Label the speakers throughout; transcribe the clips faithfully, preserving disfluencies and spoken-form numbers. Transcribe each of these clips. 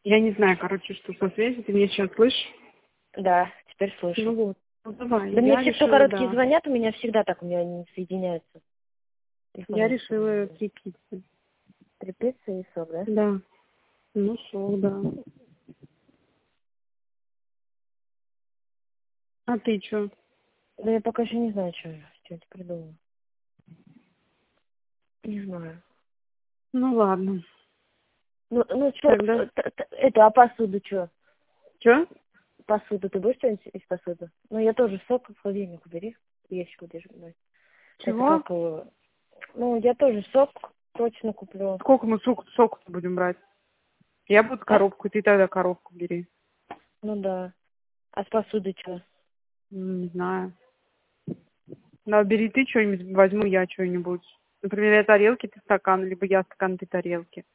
Speaker 1: Я не знаю, короче, что со связью. Ты меня сейчас слышишь?
Speaker 2: Да, теперь слышу.
Speaker 1: Ну вот. Ну давай.
Speaker 2: Да мне
Speaker 1: Я
Speaker 2: все, кто
Speaker 1: решила,
Speaker 2: короткие
Speaker 1: да.
Speaker 2: звонят, у меня всегда так, у меня не соединяются.
Speaker 1: Я
Speaker 2: Телефон
Speaker 1: решила три пиццы.
Speaker 2: Три пиццы и сок, да?
Speaker 1: Да. Ну шо, да. А ты чё?
Speaker 2: Да я пока еще не знаю, что я что я придумала. Не знаю.
Speaker 1: Ну ладно.
Speaker 2: Ну, ну что,
Speaker 1: Тогда.
Speaker 2: это, а посуду что?
Speaker 1: Чё?
Speaker 2: Посуду, ты будешь что-нибудь из посуды? Ну, я тоже сок в холодильник убери, в ящик удержи. Это
Speaker 1: Чего?
Speaker 2: как, э, ну, я тоже сок точно куплю.
Speaker 1: Сколько мы сок, сок будем брать? Я буду
Speaker 2: А?
Speaker 1: коробку, ты тогда коробку бери.
Speaker 2: Ну да. А с посудой что?
Speaker 1: М, Не знаю. Да, бери ты что-нибудь, возьму я что-нибудь. Например, я тарелки, ты стакан, либо я стакан, ты тарелки.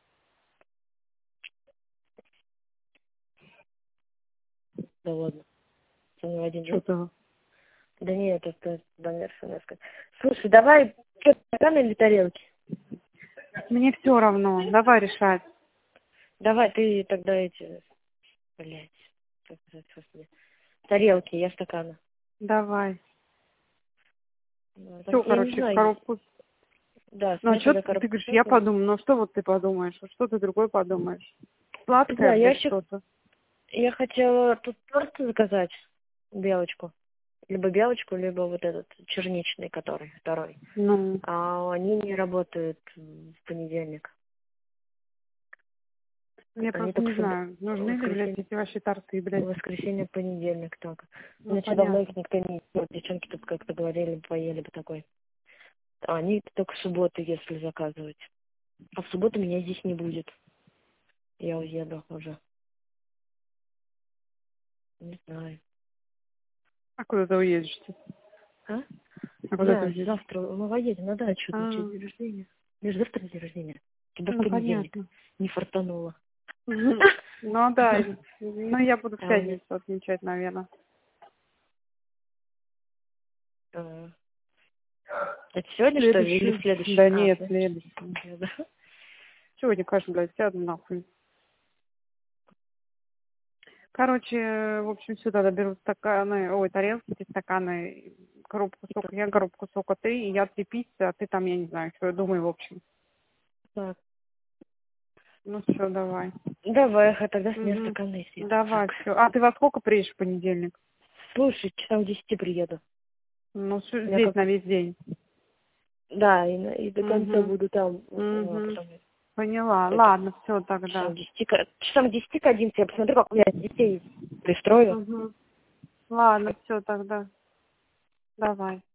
Speaker 2: Да ладно. Ты не в один день?
Speaker 1: Что-то.
Speaker 2: Да нет, это домершая. Слушай, давай что, стакан или тарелки?
Speaker 1: Мне все равно. Давай решать.
Speaker 2: Давай ты тогда эти, блядь, как сказать, господи. Тарелки, я стаканы.
Speaker 1: Давай.
Speaker 2: Ну, там,
Speaker 1: Все,
Speaker 2: я не
Speaker 1: короче, в
Speaker 2: знаю.
Speaker 1: коробку.
Speaker 2: Да,
Speaker 1: Ну, а
Speaker 2: снять
Speaker 1: что
Speaker 2: тогда
Speaker 1: ты, ты
Speaker 2: коробку
Speaker 1: говоришь, я
Speaker 2: сока.
Speaker 1: подумаю, ну что вот ты подумаешь, вот что ты другой подумаешь?
Speaker 2: Не
Speaker 1: Сладкое,
Speaker 2: знаю, я
Speaker 1: блядь,
Speaker 2: еще,
Speaker 1: что-то.
Speaker 2: я хотела тут торт заказать, белочку. Либо белочку, либо вот этот черничный, который, второй.
Speaker 1: Ну,
Speaker 2: А они не работают м, в понедельник.
Speaker 1: я
Speaker 2: Они
Speaker 1: просто
Speaker 2: только
Speaker 1: не
Speaker 2: в, суб...
Speaker 1: знаю,
Speaker 2: в
Speaker 1: нужны ли, блядь,
Speaker 2: воскресенье,
Speaker 1: эти вообще торты,
Speaker 2: в
Speaker 1: блядь.
Speaker 2: воскресенье, понедельник только.
Speaker 1: Ну,
Speaker 2: Иначе давно их
Speaker 1: понятно.
Speaker 2: никто не ел. Девчонки тут как-то говорили, поели бы такой. А они только в субботу, если заказывать. А в субботу меня здесь не будет. Я уеду уже. Не знаю.
Speaker 1: А куда ты уедешь-то?
Speaker 2: А?
Speaker 1: А куда ты
Speaker 2: Я
Speaker 1: уедешь?
Speaker 2: завтра мы поедем на дачу,
Speaker 1: А,
Speaker 2: на чей день рождения. Мне же завтра день рождения. Тебя в
Speaker 1: ну,
Speaker 2: понедельник.
Speaker 1: понятно.
Speaker 2: Не фартануло.
Speaker 1: Мгм. Ну, да, ну, я буду в
Speaker 2: А у меня...
Speaker 1: пятницу отмечать, наверное.
Speaker 2: а, Это сегодня, что ли, или в
Speaker 1: Следующую?
Speaker 2: следующий?
Speaker 1: Да
Speaker 2: А, в
Speaker 1: нет,
Speaker 2: следующий.
Speaker 1: следующую.
Speaker 2: Да.
Speaker 1: Сегодня, конечно, блядь, сяду нахуй. Короче, в общем, сюда доберу стаканы, ой, тарелки, эти стаканы, коробку сока, я коробку сока ты, и я три пиццы, а ты там, я не знаю, что я думаю, в общем.
Speaker 2: Так.
Speaker 1: Ну все, давай.
Speaker 2: Давай, а тогда с меня
Speaker 1: Угу.
Speaker 2: стаканы и
Speaker 1: Давай,
Speaker 2: сок.
Speaker 1: все. А ты во сколько приедешь в понедельник?
Speaker 2: Слушай, часам десяти приеду.
Speaker 1: Ну, всё,
Speaker 2: Я
Speaker 1: здесь
Speaker 2: как...
Speaker 1: на весь день.
Speaker 2: Да, и, на- и до конца
Speaker 1: Угу.
Speaker 2: буду там. А
Speaker 1: Угу.
Speaker 2: потом
Speaker 1: Поняла.
Speaker 2: это,
Speaker 1: Ладно, все тогда.
Speaker 2: часам десяти, к- часам десяти к одиннадцати я посмотрю, как у меня детей пристрою.
Speaker 1: Угу. Ладно, все тогда. Давай.